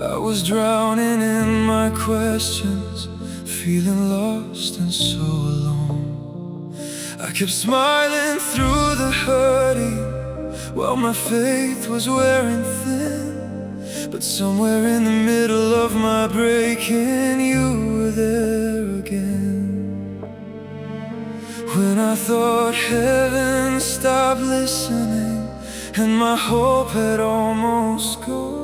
I was drowning in my questions, feeling lost and so alone. I kept smiling through the hurting, while my faith was wearing thin. But somewhere in the middle of my breaking, you were there again. When I thought heaven stopped listening, and my hope had almost gone.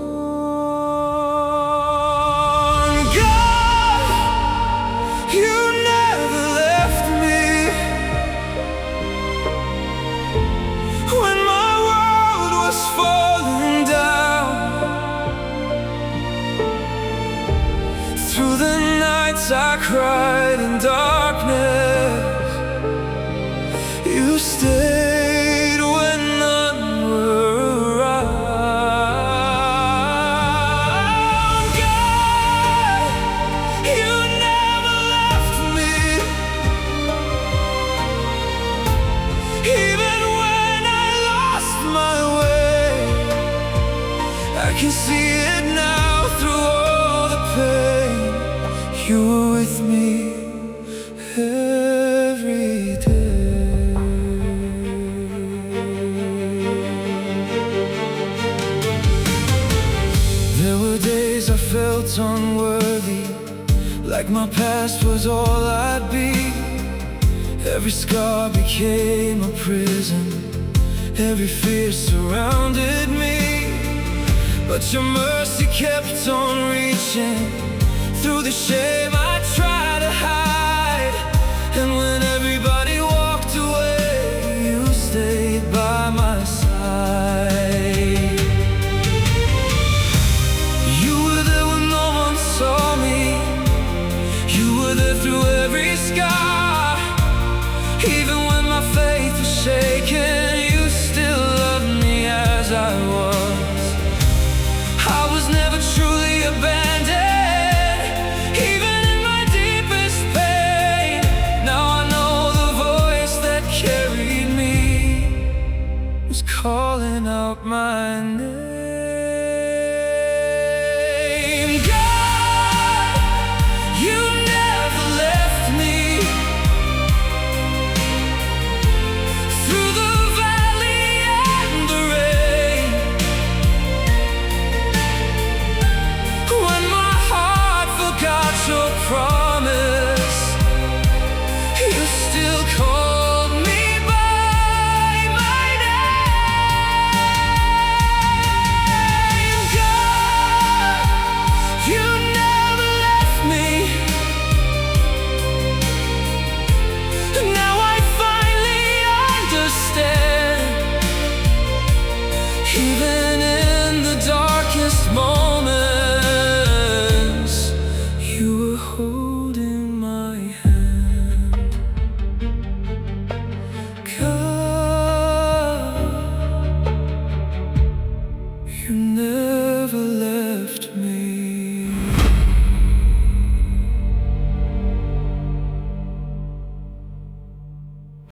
God, you never left me. When my world was falling down, through the nights I cried in darkness, you stayed when none were around. God, you never left me. Even when I lost my way, I can see it now through all the pain. You were with me every day. There were days I felt unworthy, like my past was all I'd be. Every scar became a prison, every fear surrounded me. But your mercy kept on reaching through the shame